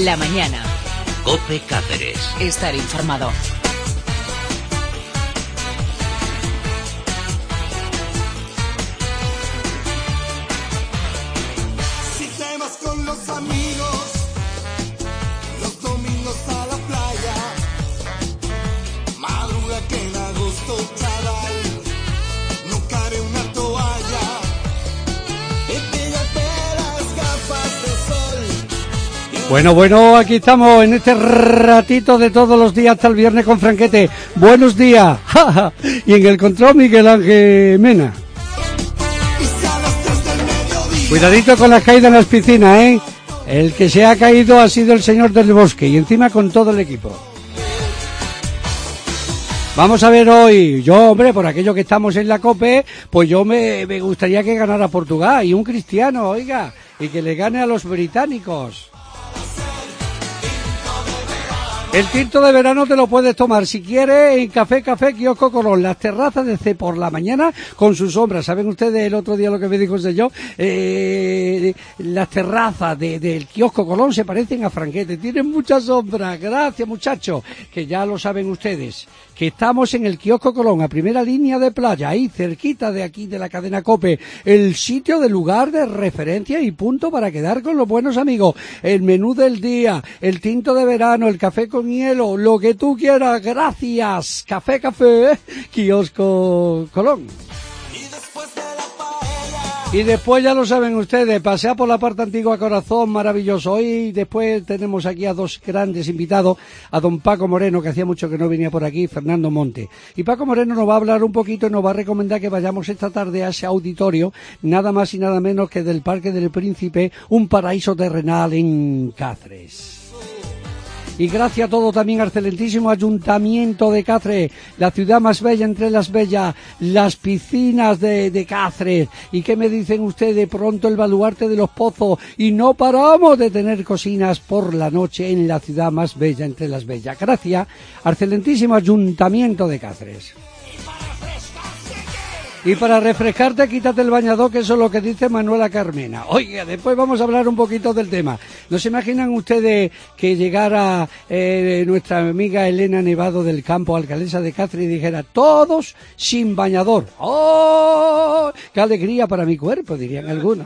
La mañana. COPE Cáceres. Estar informado. Si te vas con los amigos, los domingos a la playa, madruga que en agosto chaval, no cabe una toalla, y píllate las gafas de sol. Bueno, aquí estamos en este ratito de todos los días hasta el viernes con Franquete. Buenos días. Y en el control Miguel Ángel Mena. Cuidadito con las caídas en las piscinas, ¿eh? El que se ha caído ha sido el señor del bosque y encima con todo el equipo. Vamos a ver hoy, hombre, por aquello que estamos en la COPE, pues yo me gustaría que ganara Portugal y un cristiano, oiga, y que le gane a los británicos. El tinto de verano te lo puedes tomar si quieres en Café Kiosco Colón, las terrazas desde por la mañana con sus sombras. ¿Saben ustedes el otro día lo que me dijo ese yo? Las terrazas del Kiosco Colón se parecen a Franquete, tienen muchas sombras. Gracias, muchachos, que ya lo saben ustedes, que estamos en el Kiosco Colón, a primera línea de playa, ahí cerquita de aquí de la cadena COPE, el sitio de lugar de referencia y punto para quedar con los buenos amigos. El menú del día, el tinto de verano, el café con hielo, lo que tú quieras. Gracias. Café, Kiosco Colón. Y después ya lo saben ustedes, pasea por la parte antigua Corazón, maravilloso. Hoy después tenemos aquí a dos grandes invitados, a don Paco Moreno, que hacía mucho que no venía por aquí, Fernando Monte. Y Paco Moreno nos va a hablar un poquito y nos va a recomendar que vayamos esta tarde a ese auditorio, nada más y nada menos que del Parque del Príncipe, un paraíso terrenal en Cáceres. Y gracias a todo también al excelentísimo Ayuntamiento de Cáceres, la ciudad más bella entre las bellas, las piscinas de Cáceres. ¿Y qué me dicen ustedes? Pronto el baluarte de los pozos. Y no paramos de tener cocinas por la noche en la ciudad más bella entre las bellas. Gracias al excelentísimo Ayuntamiento de Cáceres. Y para refrescarte, quítate el bañador, que eso es lo que dice Manuela Carmena. Oiga, después vamos a hablar un poquito del tema. ¿No se imaginan ustedes que llegara nuestra amiga Elena Nevado del Campo, alcaldesa de Cáceres, y dijera, todos sin bañador? ¡Oh! ¡Qué alegría para mi cuerpo!, dirían algunos.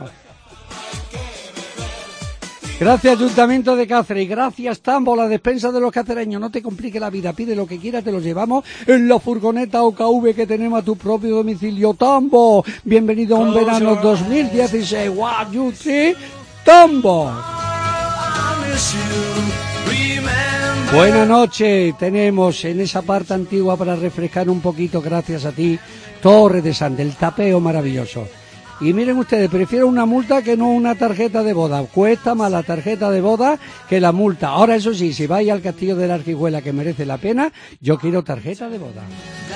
Gracias Ayuntamiento de Cáceres y gracias Tambo, la despensa de los cacereños. No te complique la vida, pide lo que quieras, te lo llevamos en la furgoneta OKV que tenemos a tu propio domicilio. Tambo, bienvenido a un verano 2016. What you see, Tambo. Buenas noches, tenemos en esa parte antigua para refrescar un poquito, gracias a ti, Torre de Sande, el tapeo maravilloso. Y miren ustedes, prefiero una multa que no una tarjeta de boda. Cuesta más la tarjeta de boda que la multa. Ahora, eso sí, si vais al Castillo de la Arquijuela, que merece la pena, yo quiero tarjeta de boda.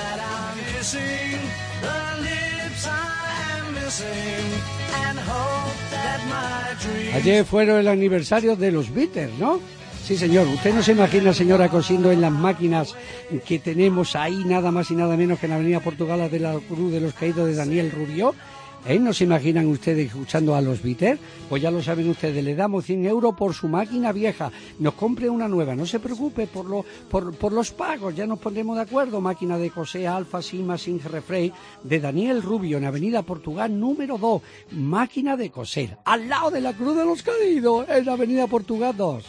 Ayer fueron el aniversario de los Beatles, ¿no? Sí, señor. Usted no se imagina, señora, cosiendo en las máquinas que tenemos ahí, nada más y nada menos que en la Avenida Portugal de la Cruz de los Caídos de Daniel Rubió. ¿No se imaginan ustedes escuchando a los Beatles? Pues ya lo saben ustedes, le damos 100 euros por su máquina vieja. Nos compre una nueva, no se preocupe por los pagos, ya nos pondremos de acuerdo. Máquina de coser Alfa Sigma Sin Refrey de Daniel Rubio en Avenida Portugal número 2. Máquina de coser, al lado de la Cruz de los Caídos, en Avenida Portugal 2.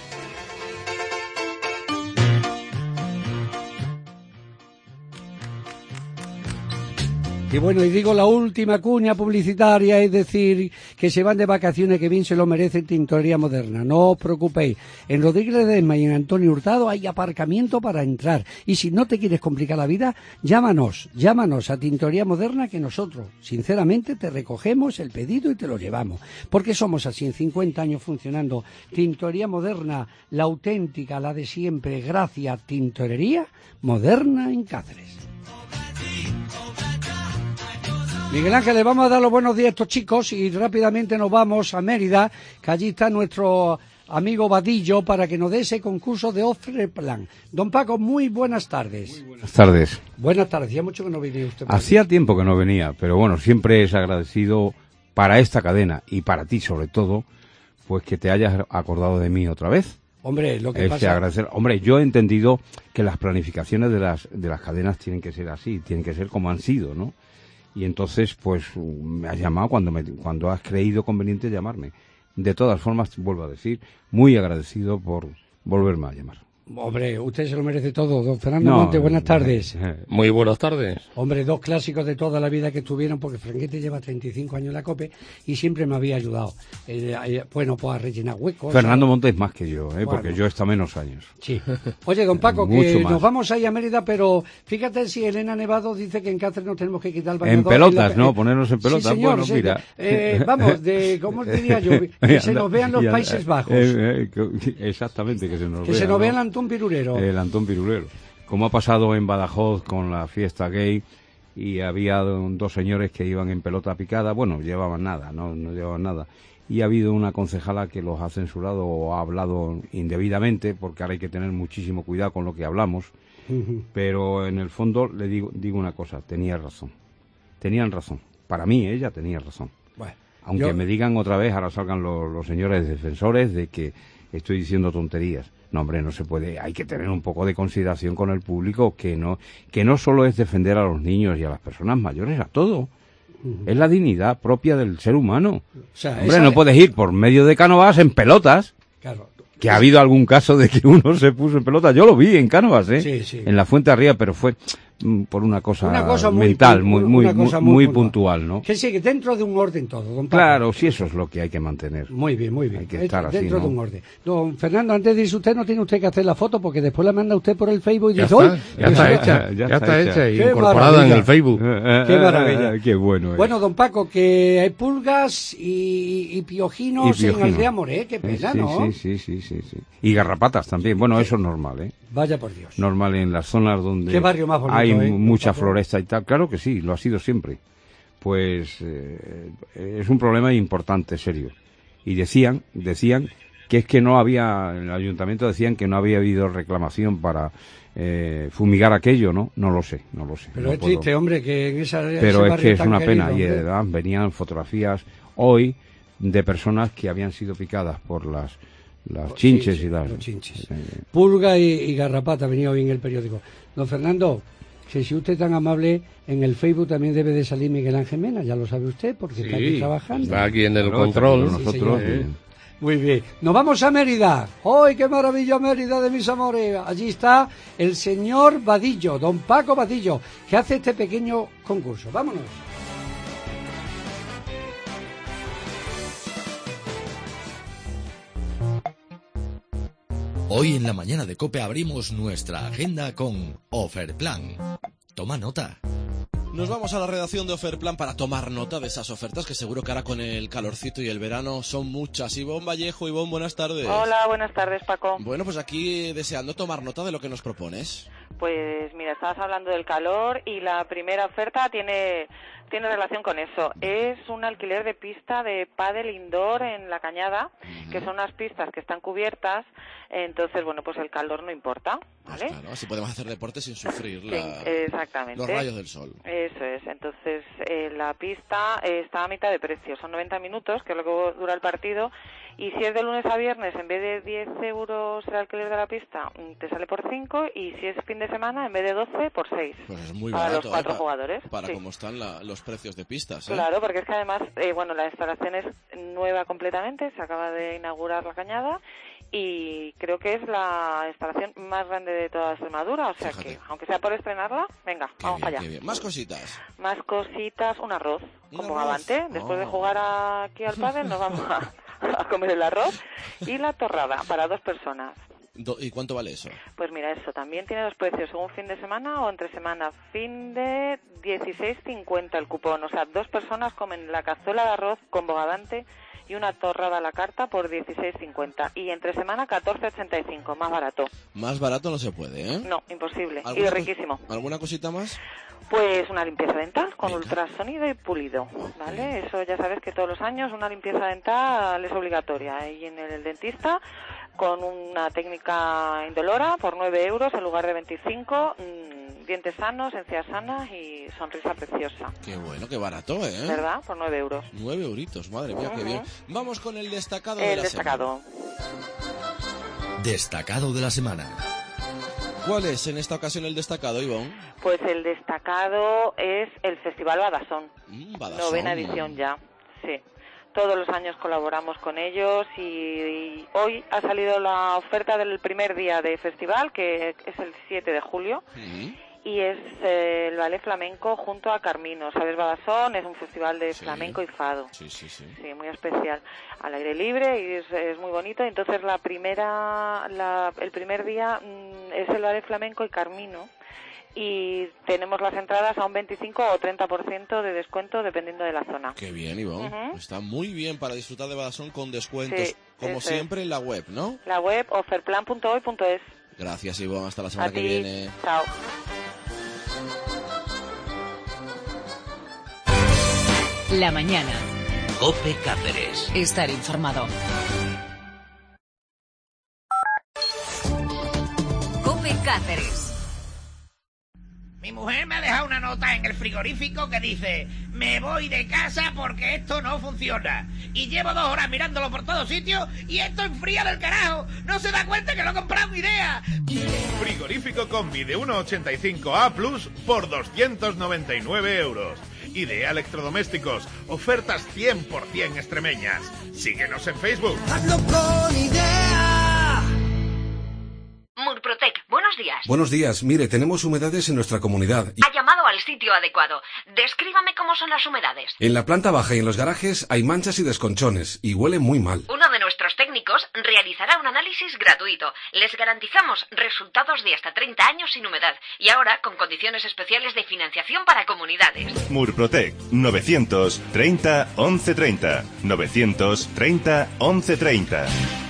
Y bueno, y digo la última cuña publicitaria, es decir, que se van de vacaciones, que bien se lo merece Tintorería Moderna. No os preocupéis, en Rodríguez Ledesma y en Antonio Hurtado hay aparcamiento para entrar. Y si no te quieres complicar la vida, llámanos a Tintorería Moderna, que nosotros, sinceramente, te recogemos el pedido y te lo llevamos. Porque somos así, en 50 años funcionando. Tintorería Moderna, la auténtica, la de siempre. Gracias, Tintorería Moderna en Cáceres. Miguel Ángel, le vamos a dar los buenos días a estos chicos y rápidamente nos vamos a Mérida, que allí está nuestro amigo Vadillo para que nos dé ese concurso de Ofreplan. Don Paco, muy buenas tardes. Muy buenas tardes. Buenas tardes, hacía mucho que no venía usted. Hacía tiempo que no venía, pero bueno, siempre es agradecido para esta cadena y para ti sobre todo, pues que te hayas acordado de mí otra vez. Hombre, lo que pasa... agradecer. Hombre, yo he entendido que las planificaciones de las cadenas tienen que ser así, tienen que ser como han sido, ¿no? Y entonces, pues, me has llamado cuando has creído conveniente llamarme. De todas formas, vuelvo a decir, muy agradecido por volverme a llamar. Hombre, usted se lo merece todo. Don Fernando Monte, buenas tardes. Muy buenas tardes. Hombre, dos clásicos de toda la vida que estuvieron, porque Franquete lleva 35 años en la COPE y siempre me había ayudado. Bueno, pues a rellenar huecos. Fernando Monte es más que yo, porque Bueno. yo he estado menos años. Sí. Oye, don Paco, Mucho que más. nos vamos ahí a Mérida, pero fíjate si Elena Nevado dice que en Cáceres nos tenemos que quitar el bañador. En pelotas, ¿no? Ponernos en pelotas. Sí, señor, bueno, señor. mira. Vamos, ¿cómo diría yo? Que se nos vean los Países Bajos. Exactamente, que se nos Que vean. se nos ¿no? vea el Antón Pirulero. El Antón Pirulero. Como ha pasado en Badajoz con la fiesta gay y había dos señores que iban en pelota picada, bueno, llevaban nada, no llevaban nada. Y ha habido una concejala que los ha censurado o ha hablado indebidamente, porque ahora hay que tener muchísimo cuidado con lo que hablamos. Pero en el fondo le digo una cosa, tenían razón. Para mí ella tenía razón. Bueno, Aunque me digan otra vez, ahora salgan los señores defensores de que estoy diciendo tonterías. No, hombre, no se puede. Hay que tener un poco de consideración con el público, que no solo es defender a los niños y a las personas mayores, a todo. Es la dignidad propia del ser humano. O sea, Hombre, no puedes ir por medio de Cánovas en pelotas. Claro. Que ha habido algún caso de que uno se puso en pelotas. Yo lo vi en Cánovas, Sí, sí. en la Fuente Arriba, pero fue por una cosa muy mental, una muy puntual, ¿no? Que sigue dentro de un orden todo, don Pablo. Claro, sí, eso es lo que hay que mantener. Muy bien, muy bien. Hay que estar así, dentro ¿no? de un orden. Don Fernando, antes de irse usted, no tiene usted que hacer la foto, porque después la manda usted por el Facebook y Ya dice, está, ¡Uy! ya está hecha. ya Ya está está hecha y Qué incorporada maravilla. en el Facebook. Qué maravilla. Qué bueno es. Bueno, don Paco, que hay pulgas y piojinos en Aldea Moré, qué pena, sí, ¿no? Sí. Y garrapatas también. Bueno, eso es normal, ¿eh? Vaya por Dios. Normal en las zonas donde Qué barrio más bonito, hay ¿eh? mucha Paco. floresta y tal. Claro que sí, lo ha sido siempre. Pues es un problema importante, serio. Y decían que es que no había, en el ayuntamiento decían que no había habido reclamación para fumigar aquello, ¿no? No lo sé. Pero no es puedo. triste, hombre, que en ese Pero es barrio que es tan una querido, pena. Y hombre. además venían fotografías hoy de personas que habían sido picadas por las chinches Sí, y las... los chinches. Pulga y garrapata, venía hoy en el periódico. Don Fernando, que si usted es tan amable, en el Facebook también debe de salir Miguel Ángel Mena, ya lo sabe usted, porque está aquí trabajando. Está aquí en el Claro, control. está con nosotros. señor. Muy bien. Nos vamos a Mérida. ¡Ay, qué maravilla Mérida de mis amores! Allí está el señor Vadillo, don Paco Vadillo, que hace este pequeño concurso. ¡Vámonos! Hoy en la mañana de COPE abrimos nuestra agenda con Oferplan. Toma nota. Nos vamos a la redacción de Oferplan para tomar nota de esas ofertas que seguro que ahora con el calorcito y el verano son muchas. Ivonne Vallejo, Ivonne, buenas tardes. Hola, buenas tardes, Paco. Bueno, pues aquí deseando tomar nota de lo que nos propones. Pues mira, estabas hablando del calor y la primera oferta tiene relación con eso. Es un alquiler de pista de pádel indoor en La Cañada, que son unas pistas que están cubiertas, entonces, bueno, pues el calor no importa, Pues ¿vale? claro, así podemos hacer deporte sin sufrir Sí, exactamente. los rayos del sol. Eso es. Entonces, la pista está a mitad de precio. Son 90 minutos, que es lo que dura el partido. Y si es de lunes a viernes, en vez de 10 euros el alquiler de la pista, te sale por 5. Y si es fin de semana, en vez de 12, por 6. Pues es muy para barato, los 4 jugadores. Para Sí. cómo están los precios de pistas, ¿eh? Claro, porque es que además, bueno, la instalación es nueva completamente. Se acaba de inaugurar La Cañada. Y creo que es la instalación más grande de toda Extremadura. O sea Fíjate. que, aunque sea por estrenarla, venga, Qué vamos bien, allá. qué bien. Más cositas. Más cositas, un arroz ¿Un con arroz? bogavante. Después de Oh. jugar aquí al pádel nos vamos a comer el arroz y la torrada para 2 personas. ¿Y cuánto vale eso? Pues mira, eso también tiene 2 precios, según fin de semana o entre semana. Fin de 16,50 el cupón. O sea, 2 personas comen la cazuela de arroz con bogavante y una torrada a la carta por 16,50. Y entre semana 14,85, más barato. Más barato no se puede, ¿eh? No, imposible. Y ¿Alguna riquísimo. ¿Alguna cosita más? Pues una limpieza dental con Venga. ultrasonido y pulido, ¿vale? Eso ya sabes que todos los años una limpieza dental es obligatoria. Y en el dentista, con una técnica indolora, por 9 euros en lugar de 25, dientes sanos, encías sanas y sonrisa preciosa. Qué bueno, qué barato, ¿eh? ¿Verdad? Por 9 euros. 9 euritos, madre mía, qué Ujú. bien. Vamos con el destacado de El la destacado. semana. Destacado de la semana. ¿Cuál es en esta ocasión el destacado, Ivonne? Pues el destacado es el Festival Badasón. Badasón. 9ª edición ya, sí. Todos los años colaboramos con ellos y hoy ha salido la oferta del primer día de festival, que es el 7 de julio. Y es el ballet flamenco junto a Carmino. ¿Sabes? Badasón es un festival de flamenco y fado. Sí, muy especial. Al aire libre y es muy bonito. Entonces el primer día es el ballet flamenco y Carmino. Y tenemos las entradas a un 25 o 30% de descuento dependiendo de la zona. Qué bien, Ivonne. Está muy bien para disfrutar de Badasón con descuentos. Sí, como siempre en la web, ¿no? La web oferplan.hoy.es. Gracias, Ivonne. Hasta la semana que viene. Chao. La mañana. COPE Cáceres. Estar informado. COPE Cáceres. Mi mujer me ha dejado una nota en el frigorífico que dice: me voy de casa porque esto no funciona. Y llevo 2 horas mirándolo por todos sitios y esto enfría del carajo. No se da cuenta que lo he comprado en Idea. Frigorífico Combi de 1,85A Plus por 299 euros. Idea Electrodomésticos. Ofertas 100% extremeñas. Síguenos en Facebook. Hazlo con Idea. Murprotec, buenos días. Buenos días. Mire, tenemos humedades en nuestra comunidad. Ha llamado al sitio adecuado. Descríbame cómo son las humedades. En la planta baja y en los garajes hay manchas y desconchones y huele muy mal. Uno de nuestros técnicos realizará un análisis gratuito. Les garantizamos resultados de hasta 30 años sin humedad y ahora con condiciones especiales de financiación para comunidades. Murprotec 930 1130 930 1130.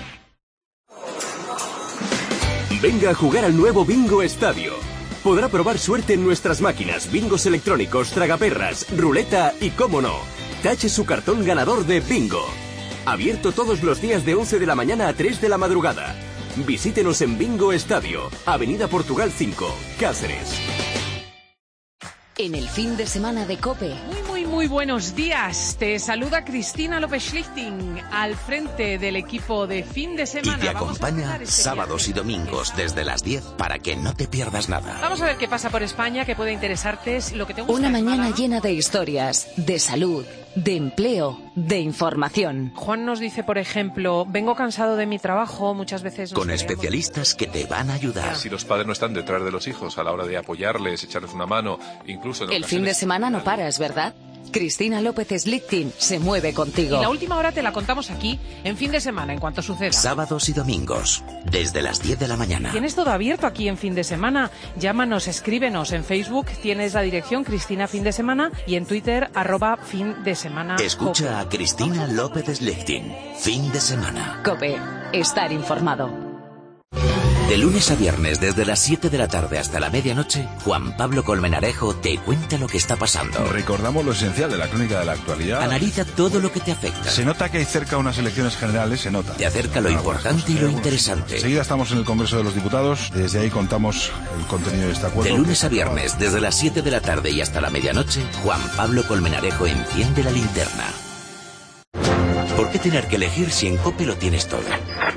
Venga a jugar al nuevo Bingo Estadio. Podrá probar suerte en nuestras máquinas, bingos electrónicos, tragaperras, ruleta y, cómo no, tache su cartón ganador de Bingo. Abierto todos los días de 11 de la mañana a 3 de la madrugada. Visítenos en Bingo Estadio, Avenida Portugal 5, Cáceres. En el fin de semana de COPE. Muy buenos días. Te saluda Cristina López-Schlichting al frente del equipo de fin de semana. Y te acompaña sábados y domingos desde las 10 para que no te pierdas nada. Vamos a ver qué pasa por España, que puede interesarte, lo que te gusta. Una mañana llena de historias, de salud, de empleo, de información. Juan nos dice, por ejemplo, vengo cansado de mi trabajo, muchas veces... Con especialistas que te van a ayudar. Si los padres no están detrás de los hijos a la hora de apoyarles, echarles una mano, incluso... El fin de semana no paras, ¿verdad? Cristina López-Schlichting se mueve contigo. Y la última hora te la contamos aquí, en fin de semana, en cuanto suceda. Sábados y domingos, desde las 10 de la mañana. Tienes todo abierto aquí en fin de semana. Llámanos, escríbenos en Facebook, tienes la dirección Cristina Fin de Semana y en Twitter @fin de semana. Escucha a Cristina López-Schlichting, fin de semana. COPE, estar informado. De lunes a viernes, desde las 7 de la tarde hasta la medianoche, Juan Pablo Colmenarejo te cuenta lo que está pasando. Recordamos lo esencial de la crónica de la actualidad. Analiza todo lo que te afecta. Se nota que hay cerca unas elecciones generales, se nota. Te acerca lo importante y lo interesante. Enseguida estamos en el Congreso de los Diputados, desde ahí contamos el contenido de este acuerdo. De lunes a viernes, desde las 7 de la tarde y hasta la medianoche, Juan Pablo Colmenarejo enciende la linterna. ¿Por qué tener que elegir si en COPE lo tienes todo?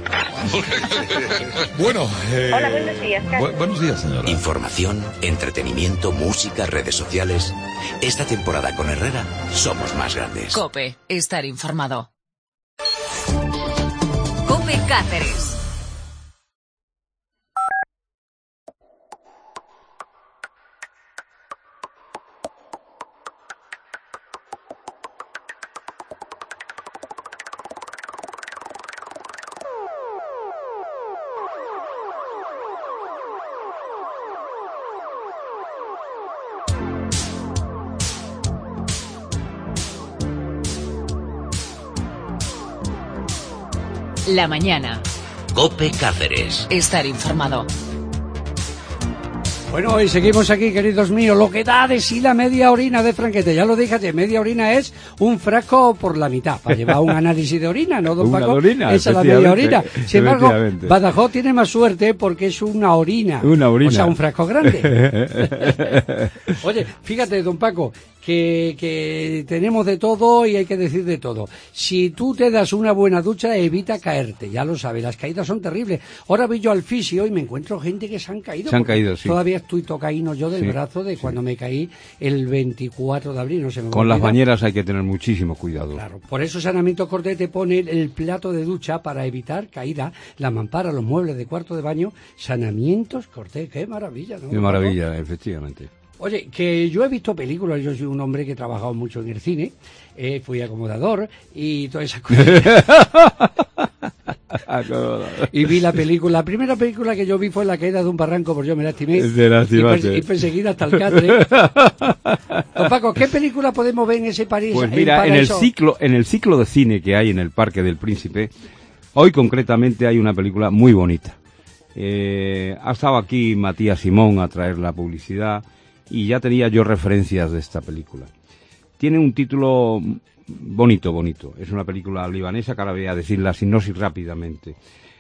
Bueno, Hola, buenos días, Carlos. Buenos días, señora. Información, entretenimiento, música, redes sociales. Esta temporada con Herrera somos más grandes. COPE, estar informado. COPE Cáceres. La mañana. COPE Cáceres. Estar informado. Bueno, y seguimos aquí, queridos míos. Lo que da de sí la media orina de Franquete. Ya lo dije, media orina es un frasco por la mitad. Para llevar un análisis de orina, ¿no, don Paco? Orina, esa es la media orina. Sin embargo, Badajoz tiene más suerte porque es una orina. Una orina. O sea, un frasco grande. Oye, fíjate, don Paco, que tenemos de todo y hay que decir de todo. Si tú te das una buena ducha, evita caerte, ya lo sabes, las caídas son terribles. Ahora voy yo al fisio y me encuentro gente que se han caído. Se han caído, sí. Todavía estoy tocaíno yo del Sí, brazo de cuando me caí el 24 de abril, no se me Con las olvida. bañeras hay que tener muchísimo cuidado. Claro, por eso Saneamiento Cortés te pone el plato de ducha para evitar caída, la mampara, los muebles de cuarto de baño, Saneamientos Cortés, qué maravilla, ¿no? Qué maravilla, efectivamente. Oye, que yo he visto películas, yo soy un hombre que he trabajado mucho en el cine, fui acomodador y todas esas cosas. Y vi la película, la primera película que yo vi fue La caída de un barranco, porque yo me lastimé y perseguida hasta el catre. Don Paco, ¿qué película podemos ver en ese París? Pues mira, en el ciclo de cine que hay en el Parque del Príncipe, hoy concretamente hay una película muy bonita. Ha estado aquí Matías Simón a traer la publicidad y ya tenía yo referencias de esta película. Tiene un título bonito. Es una película libanesa que ahora voy a decir la sinopsis rápidamente.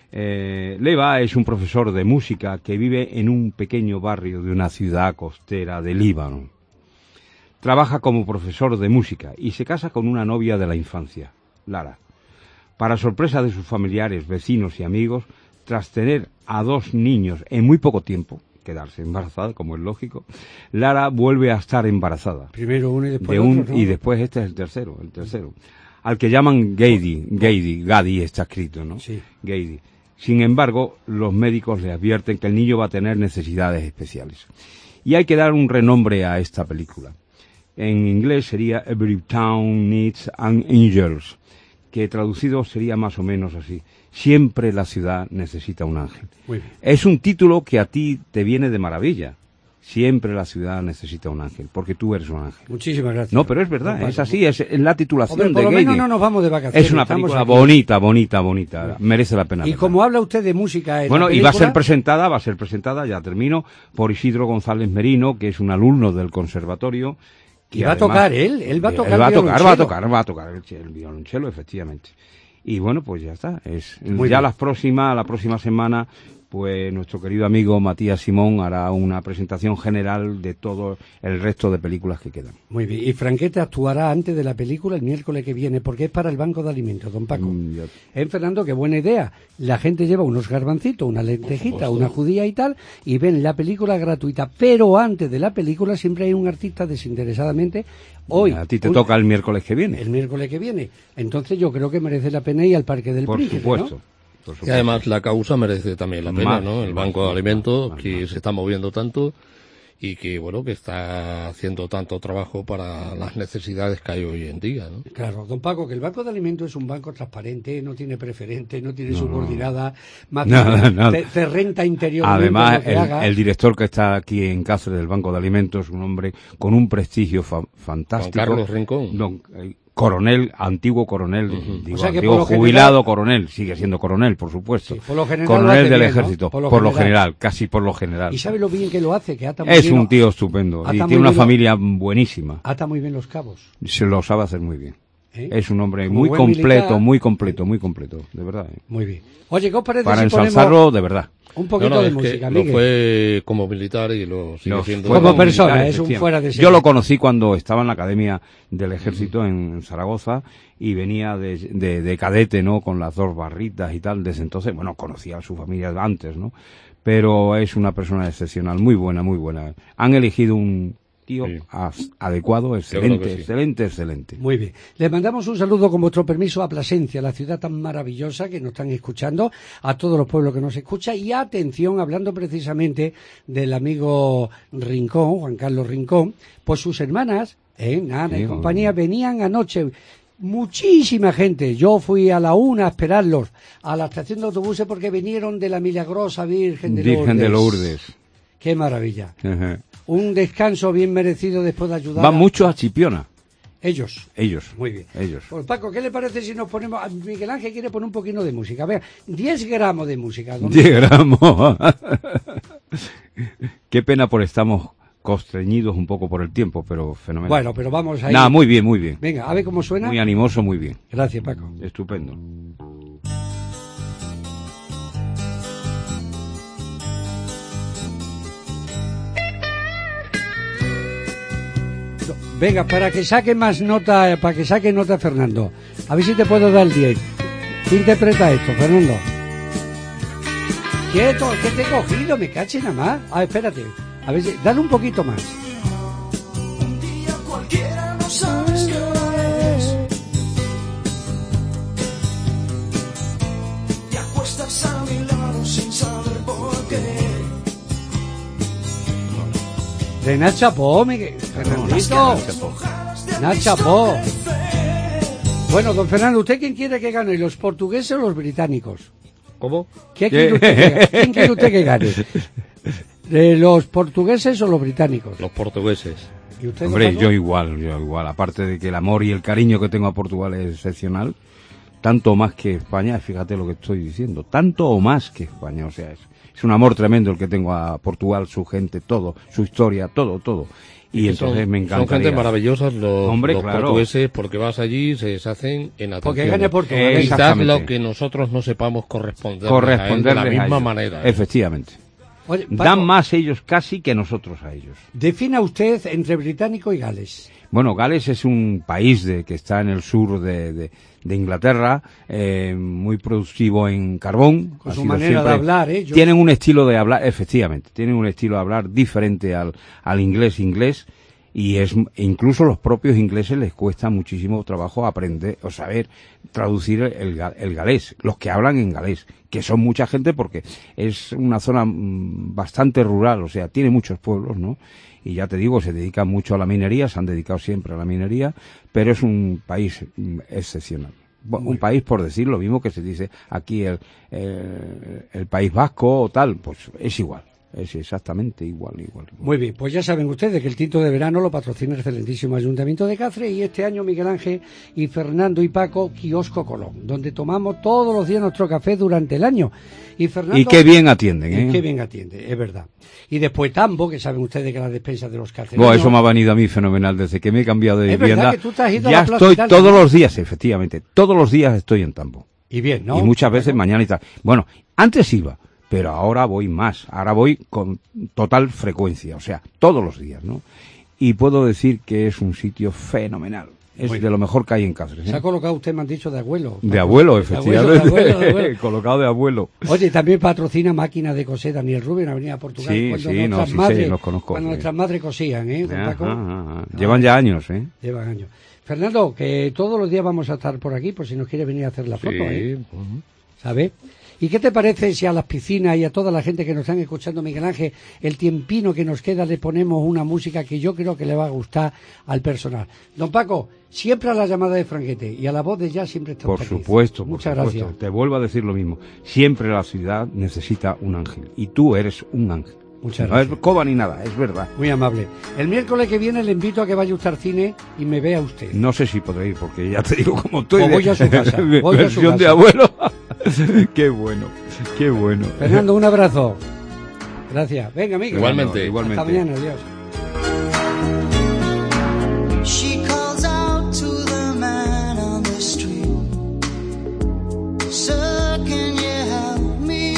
Leva es un profesor de música que vive en un pequeño barrio de una ciudad costera de Líbano. Trabaja como profesor de música y se casa con una novia de la infancia, Lara. Para sorpresa de sus familiares, vecinos y amigos, tras tener a 2 niños en muy poco tiempo, quedarse embarazada, como es lógico, Lara vuelve a estar embarazada. Primero uno y después otro, ¿no? Y después este es el tercero. Al que llaman Gadi está escrito, ¿no? Sí. Gadi. Sin embargo, los médicos le advierten que el niño va a tener necesidades especiales. Y hay que dar un renombre a esta película. En inglés sería Every Town Needs an Angel, que traducido sería más o menos así. Siempre la ciudad necesita un ángel. Muy bien. Es un título que a ti te viene de maravilla. Siempre la ciudad necesita un ángel, porque tú eres un ángel. Muchísimas gracias. No, pero es verdad, es así, es la titulación. Hombre, por de lo menos Gady. no nos vamos de vacaciones. Es una estamos película aquí. bonita, merece la pena Y verla. como habla usted de música en Bueno, la y va a ser película, presentada, ya termino, por Isidro González Merino, que es un alumno del conservatorio. Y va a tocar él va a tocar va a tocar el violonchelo, efectivamente. Y bueno, pues ya está. Muy Ya bien. la próxima semana, pues nuestro querido amigo Matías Simón hará una presentación general de todo el resto de películas que quedan. Muy bien. Y Franquete actuará antes de la película el miércoles que viene, porque es para el Banco de Alimentos, don Paco. Fernando, qué buena idea. La gente lleva unos garbancitos, una lentejita, una judía y tal, y ven la película gratuita. Pero antes de la película siempre hay un artista desinteresadamente. Hoy. A ti te toca el miércoles que viene. El miércoles que viene. Entonces yo creo que merece la pena ir al Parque del Príncipe, supuesto. ¿no? Y además la causa merece también la pena, Más, ¿no? El Banco de Alimentos, que se está moviendo tanto y que, bueno, que está haciendo tanto trabajo para las necesidades que hay hoy en día, ¿no? Claro, don Paco, que el Banco de Alimentos es un banco transparente, no tiene preferente, no tiene subordinada, más No. Te renta interiormente. Además, lo que haga. el director que está aquí en Cáceres del Banco de Alimentos, un hombre con un prestigio fantástico. Juan Carlos Rincón. Antiguo coronel, digo, O sea que antiguo por lo jubilado coronel, sigue siendo coronel, por supuesto. Sí, por lo general lo hace coronel del bien, ¿no? ejército, Por lo general. casi por lo general. Y sabe lo bien que lo hace, que ata muy Es bien, un tío estupendo y ata muy tiene una bien familia buenísima. Ata muy bien los cabos. Se lo sabe hacer muy bien. ¿Eh? Es un hombre Como muy buen completo, militar. muy completo, de verdad. Muy bien. Oye, ¿qué os parece Para si ponemos ensalzarlo, de verdad. un poquito de es que música, lo Miguel? fue como militar y lo sigue siendo. Como persona, militar, es un efectivamente. fuera de serie. Yo lo conocí cuando estaba en la Academia del Ejército en Zaragoza y venía de cadete, ¿no? Con las 2 barritas y tal. Desde entonces, bueno, conocía a su familia antes, ¿no? Pero es una persona excepcional, muy buena, muy buena. Han elegido un tío adecuado, excelente. Muy bien. Les mandamos un saludo con vuestro permiso a Plasencia, la ciudad tan maravillosa que nos están escuchando, a todos los pueblos que nos escuchan y atención, hablando precisamente del amigo Rincón, Juan Carlos Rincón, pues sus hermanas, Ana y compañía, venían anoche. Muchísima gente. Yo fui a la 1 a esperarlos a la estación de autobuses porque vinieron de la milagrosa Virgen de Lourdes. Qué maravilla. Ajá. Un descanso bien merecido después de ayudar. Van mucho a Chipiona. Ellos. Muy bien. Ellos. Pues Paco, ¿qué le parece si nos ponemos... Miguel Ángel quiere poner un poquito de música. Vea, 10 gramos de música. 10 gramos. Qué pena por estamos constreñidos un poco por el tiempo, pero fenomenal. Bueno, pero vamos a ir. Nada, muy bien. Venga, a ver cómo suena. Muy animoso, muy bien. Gracias, Paco. Estupendo. Venga, para que saque más nota, Fernando. A ver si te puedo dar el 10. ¿Qué interpreta esto, Fernando? Quieto, que te he cogido, me caché nada más. Ah, espérate. A ver, dale un poquito más. Un día cualquiera no sabes qué hora es. Te acuestas a mi lado sin saber por qué. De Nacha Po, Fernandito. Nacha Po. Bueno, don Fernando, ¿usted quién quiere que gane? ¿Los portugueses o los británicos? ¿Cómo? ¿Quién quiere usted que gane? ¿Los portugueses o los británicos? Los portugueses. ¿Y usted, hombre, yo igual. Aparte de que el amor y el cariño que tengo a Portugal es excepcional, tanto más que España, fíjate lo que estoy diciendo, tanto o más que España, o sea, es un amor tremendo el que tengo a Portugal, su gente, todo, su historia, todo. Y entonces me encanta. Son gente maravillosa los claro. portugueses, porque vas allí y se deshacen en atención. Porque gane Portugal. Quizás lo que nosotros no sepamos corresponderles a él de la misma manera. Efectivamente. Oye, Paco, dan más ellos casi que nosotros a ellos. Defina usted entre británico y Gales. Bueno, Gales es un país que está en el sur de Inglaterra, muy productivo en carbón. Con su manera de hablar, ellos. Tienen un estilo de hablar, efectivamente, tienen un estilo de hablar diferente al inglés, y incluso los propios ingleses les cuesta muchísimo trabajo aprender o saber traducir el galés, los que hablan en galés, que son mucha gente porque es una zona bastante rural, o sea, tiene muchos pueblos, ¿no? Y ya te digo, se dedican mucho a la minería, se han dedicado siempre a la minería, pero es un país excepcional. Un país, por decir lo mismo que se dice aquí el País Vasco o tal, pues es igual. Es exactamente igual. Muy bien, pues ya saben ustedes que el tinto de verano lo patrocina el excelentísimo Ayuntamiento de Cáceres, y este año Miguel Ángel y Fernando y Paco, Kiosco Colón, donde tomamos todos los días nuestro café durante el año. Y Fernando, y qué bien atienden, ¿eh? Qué bien atiende, es verdad. Y después Tambo, que saben ustedes que las despensas de los cacereños... Bueno, eso me ha venido a mí fenomenal desde que me he cambiado de vivienda. ¿Verdad que tú te has ido ya a la Plaza estoy todos los días, efectivamente, todos los días estoy en Tambo. Y bien, ¿no? Y muchas veces mañana y tal. Bueno, antes iba, pero ahora voy más. Ahora voy con total frecuencia, o sea, todos los días, ¿no? Y puedo decir que es un sitio fenomenal. Es de lo mejor que hay en Cáceres, ¿eh? Se ha colocado usted, me han dicho, de abuelo. De abuelo, efectivamente. De abuelo. Colocado de abuelo. Oye, también patrocina Máquina de Coser Daniel Rubio en Avenida Portugal. Sí, los conozco. Cuando nuestras madres cosían, ¿eh, don Paco? Llevan ya años, ¿eh? Llevan años. Fernando, que todos los días vamos a estar por aquí, por si nos quiere venir a hacer la foto, ¿eh? ¿Sabes? ¿Y qué te parece si a las piscinas y a toda la gente que nos están escuchando, Miguel Ángel, el tiempino que nos queda, le ponemos una música que yo creo que le va a gustar al personal? Don Paco, siempre a la llamada de Franquete y a la voz de Ya siempre está Por usted supuesto, aquí. Muchas supuesto. gracias. Te vuelvo a decir lo mismo. Siempre la ciudad necesita un ángel. Y tú eres un ángel. Muchas gracias. No es coba ni nada, es verdad. Muy amable. El miércoles que viene le invito a que vaya usted al cine y me vea usted. No sé si podré ir, porque ya te digo cómo estoy. Pues voy a su casa. Voy a su versión casa. de abuelo. Qué bueno, qué bueno. Fernando, un abrazo. Gracias. Venga, Miguel. Igualmente. Hasta mañana, adiós. She calls out to the man on the street. Sir, can you help me?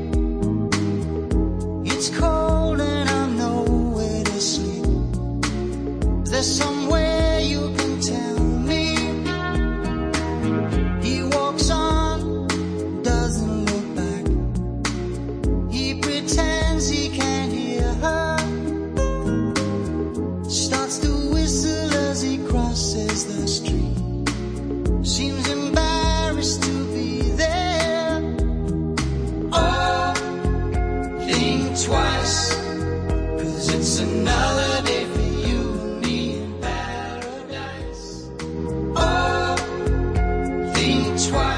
It's cold and I'm nowhere to sleep. Is there somewhere you can tell me? He walks on, doesn't look back. He pretends he can't hear her. Starts to whistle as he crosses the street. Seems embarrassed to be there. Oh, think twice, 'cause it's another day for you and me in paradise. Oh, think twice.